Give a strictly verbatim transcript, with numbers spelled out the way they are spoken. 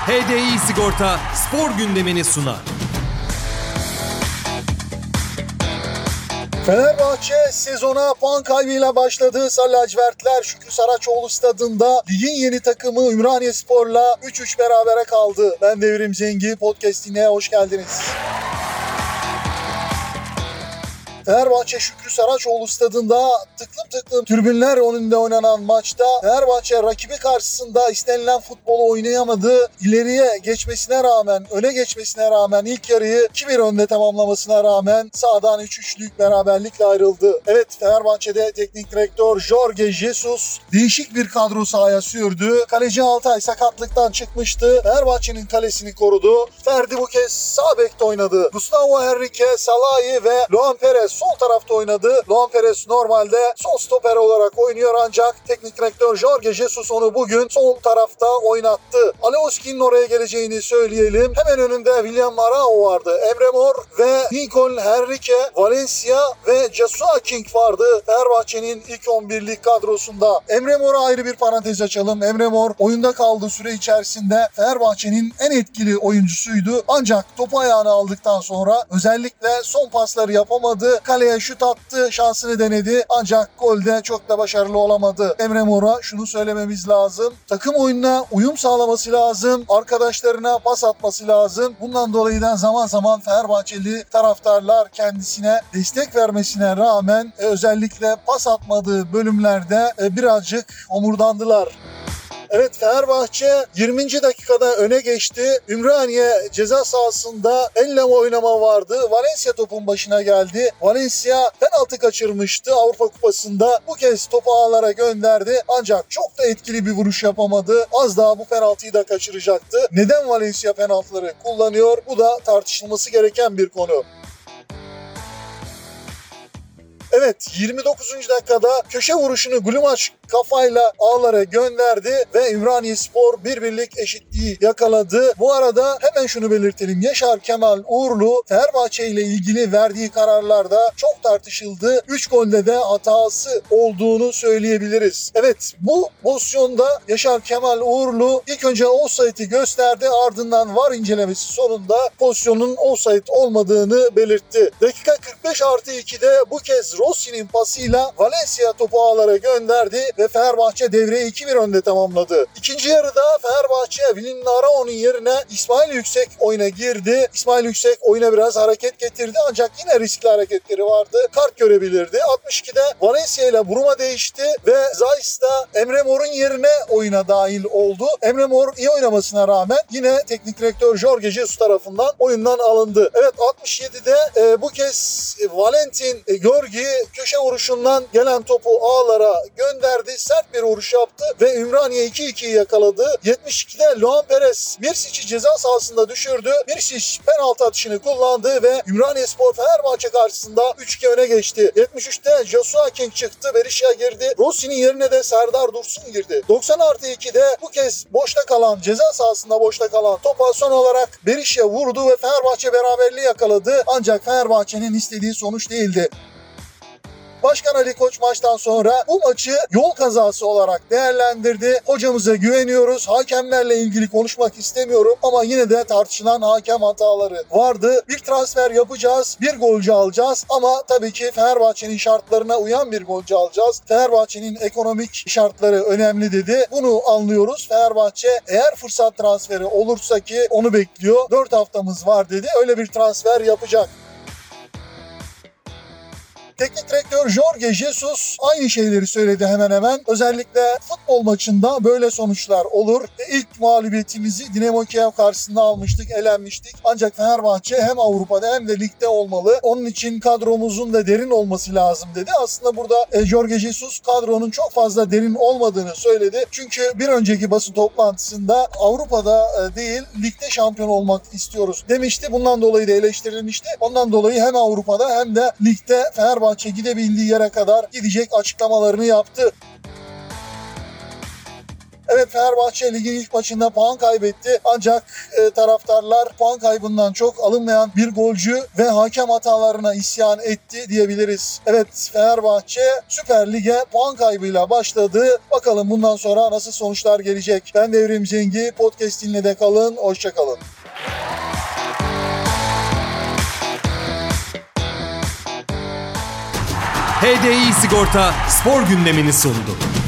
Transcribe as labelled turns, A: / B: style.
A: H D I Sigorta spor gündemini sunar.
B: Fenerbahçe sezona puan kaybıyla başladı. Sarı lacivertler Şükrü Saraçoğlu stadında ligin yeni takımı Ümraniyespor'la üç üç berabere kaldı. Ben Devrim Zengi, podcast'ine hoş geldiniz. Fenerbahçe Şükrü Saraçoğlu stadında tıklım tıklım tribünler önünde oynanan maçta Fenerbahçe rakibi karşısında istenilen futbolu oynayamadı. İleriye geçmesine rağmen, öne geçmesine rağmen ilk yarıyı iki bir önde tamamlamasına rağmen sahadan üç üçlük beraberlikle ayrıldı. Evet, Fenerbahçe'de teknik direktör Jorge Jesus değişik bir kadro sahaya sürdü. Kaleci Altay sakatlıktan çıkmıştı. Fenerbahçe'nin kalesini korudu. Ferdi bu kez sağ bekte oynadı. Gustavo Henrique, Salahi ve Luan Perez sol tarafta oynadı. Luan Perez normalde sol stoper olarak oynuyor ancak teknik direktör Jorge Jesus onu bugün sol tarafta oynattı. Alioski'nin oraya geleceğini söyleyelim. Hemen önünde William Arao vardı. Emre Mor ve Lincoln Henrique, Valencia ve Joshua King vardı Fenerbahçe'nin ilk on birlik kadrosunda. Emre Mor'a ayrı bir parantez açalım. Emre Mor oyunda kaldığı süre içerisinde Fenerbahçe'nin en etkili oyuncusuydu. Ancak topu ayağına aldıktan sonra özellikle son pasları yapamadı. Kaleye şut attı, şansını denedi ancak golde çok da başarılı olamadı. Emre Mor'a şunu söylememiz lazım. Takım oyununa uyum sağlaması lazım. Arkadaşlarına pas atması lazım. Bundan dolayı da zaman zaman Fenerbahçeli taraftarlar kendisine destek vermesine rağmen e, özellikle pas atmadığı bölümlerde e, birazcık homurdandılar. Evet, Fenerbahçe yirminci dakikada öne geçti. Ümraniye ceza sahasında elle oynama vardı. Valencia topun başına geldi. Valencia penaltı kaçırmıştı Avrupa Kupası'nda. Bu kez topu ağlara gönderdi. Ancak çok da etkili bir vuruş yapamadı. Az daha bu penaltıyı da kaçıracaktı. Neden Valencia penaltıları kullanıyor? Bu da tartışılması gereken bir konu. Evet, yirmi dokuzuncu dakikada köşe vuruşunu Glumaç kafayla ağlara gönderdi ve Ümraniyespor bir birlik eşitliği yakaladı. Bu arada hemen şunu belirtelim. Yaşar Kemal Uğurlu Fenerbahçe ile ilgili verdiği kararlarda çok tartışıldı. üç golde de hatası olduğunu söyleyebiliriz. Evet, bu pozisyonda Yaşar Kemal Uğurlu ilk önce offside'i gösterdi, ardından V A R incelemesi sonunda pozisyonun offside olmadığını belirtti. Dakika kırk beş artı ikide bu kez Rossi'nin pasıyla Valencia topu ağlara gönderdi ve Fenerbahçe devreyi iki bir önde tamamladı. İkinci yarıda Fenerbahçe William Arao'nun yerine İsmail Yüksek oyuna girdi. İsmail Yüksek oyuna biraz hareket getirdi ancak yine riskli hareketleri vardı. Kart görebilirdi. altmış ikide Valencia ile Buruma değişti ve Zeiss da Emre Mor'un yerine oyuna dahil oldu. Emre Mor iyi oynamasına rağmen yine teknik direktör Jorge Jesus tarafından oyundan alındı. Evet, altmış yedide e, bu kez Valentin e, Görgi köşe vuruşundan gelen topu ağlara gönderdi. Sert bir vuruş yaptı ve Ümraniye iki ikiyi yakaladı. yetmiş ikide Luan Perez Mirsic'i ceza sahasında düşürdü. Mirsic penaltı atışını kullandı ve Ümraniyespor Fenerbahçe karşısında üç iki öne geçti. yetmiş üçte Joshua King çıktı. Berisha girdi. Rossi'nin yerine de Serdar Dursun girdi. doksan artı ikide bu kez boşta kalan, ceza sahasında boşta kalan topa son olarak Berisha vurdu ve Fenerbahçe beraberliği yakaladı. Ancak Fenerbahçe'nin istediği sonuç değildi. Başkan Ali Koç maçtan sonra bu maçı yol kazası olarak değerlendirdi. Hocamıza güveniyoruz. Hakemlerle ilgili konuşmak istemiyorum ama yine de tartışılan hakem hataları vardı. Bir transfer yapacağız, bir golcü alacağız ama tabii ki Fenerbahçe'nin şartlarına uyan bir golcü alacağız. Fenerbahçe'nin ekonomik şartları önemli dedi. Bunu anlıyoruz. Fenerbahçe eğer fırsat transferi olursa ki onu bekliyor. dört haftamız var dedi. Öyle bir transfer yapacak. Teknik direktör Jorge Jesus aynı şeyleri söyledi hemen hemen. Özellikle futbol maçında böyle sonuçlar olur. E ilk mağlubiyetimizi Dinamo Kiev karşısında almıştık, elenmiştik. Ancak Fenerbahçe hem Avrupa'da hem de ligde olmalı. Onun için kadromuzun da derin olması lazım dedi. Aslında burada e, Jorge Jesus kadronun çok fazla derin olmadığını söyledi. Çünkü bir önceki basın toplantısında Avrupa'da e, değil, ligde şampiyon olmak istiyoruz demişti. Bundan dolayı da eleştirilmişti. Ondan dolayı hem Avrupa'da hem de ligde Fenerbahçe Fenerbahçe gidebildiği yere kadar gidecek açıklamalarını yaptı. Evet, Fenerbahçe ligin ilk maçında puan kaybetti. Ancak e, taraftarlar puan kaybından çok alınmayan bir golcü ve hakem hatalarına isyan etti diyebiliriz. Evet, Fenerbahçe Süper Lig'e puan kaybıyla başladı. Bakalım bundan sonra nasıl sonuçlar gelecek? Ben Devrim Cengi. Podcast'inle de kalın. Hoşça kalın.
A: H D I Sigorta spor gündemini sundu.